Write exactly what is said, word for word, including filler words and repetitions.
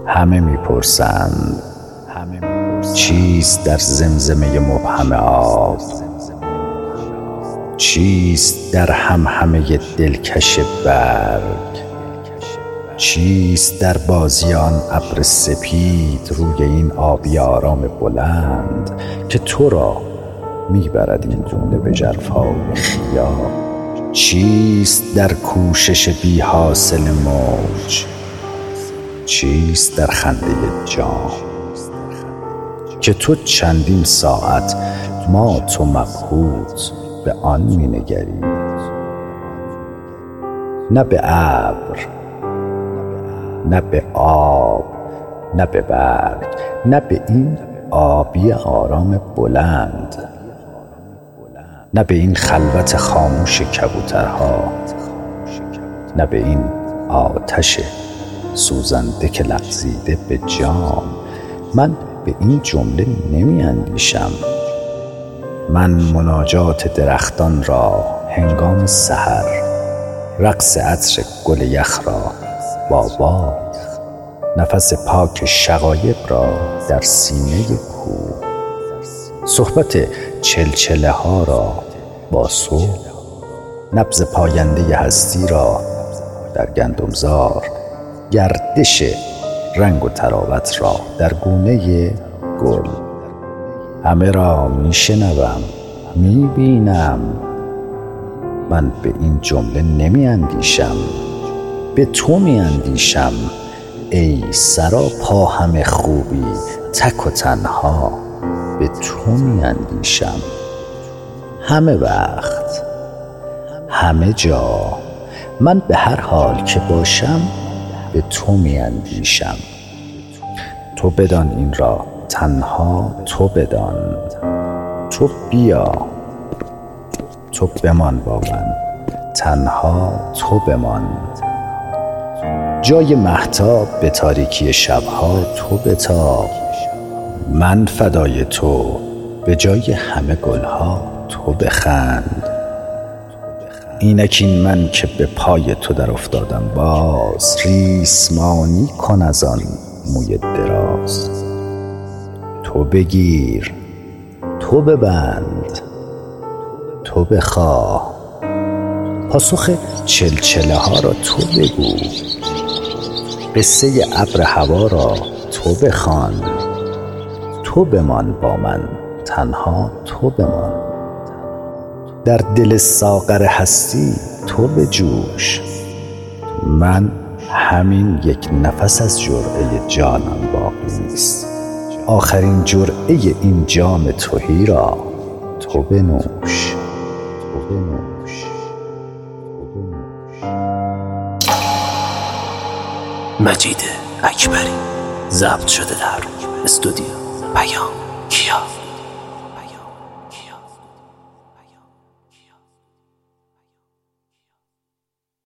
همه میپرسند چیست در زمزمه مبهم آب؟ چیست در همهمه دلکش برگ؟ چیست در بازی آن ابر سپید روی این آبی آرام بلند که تو را میبرد این گونه به ژرفای خیال؟ چیست در کوشش بی حاصل موج؟ چیست در خنده جام که تو چندین ساعت مات و مبهوت به آن مینگری؟ نه به ابر، نه به آب، نه به برگ، نه به این آبی آرام بلند، نه به این خلوت خاموش کبوترها، نه به این آتش سوزنده که لغزیده به جام. من به این جمله نمی اندیشم. من مناجات درختان را هنگام سحر، رقص عطر گل یخ را با باد، نفس پاک شقایق را در سینه کوه، صحبت چلچله ها را با صبح، نبض پاینده هستی را در گندمزار، گردش رنگ و طراوت را در گونه گل. همه را می شنوم، می بینم. من به این جمله نمی اندیشم، به تو می اندیشم ای سراپا همه خوبی تک و تنها. به تو می اندیشم همه وقت، همه جا. من به هر حال که باشم به تو می اندیشم. تو بدان این را، تنها تو بدان. تو بیا، تو بمان با من، تنها تو بمان. جای مهتاب به تاریکی شبها تو بتاب. من فدای تو، به جای همه گلها تو بخند. اینک این من که به پای تو در افتادم باز، ریسمانی کن از آن موی دراز. تو بگیر، تو ببند، تو بخواه. پاسخ چلچله ها را تو بگو، قصه ابر هوا را تو بخوان. تو بمان با من، تنها تو بمان. در دل ساغر هستی تو بجوش. من همین یک نفس از جرعه جانم باقی نیست. آخرین جرعه این جام تهی را تو بنوش. تو بنوش. مجید اکبری، ضبط شده در استودیو پیام کیا.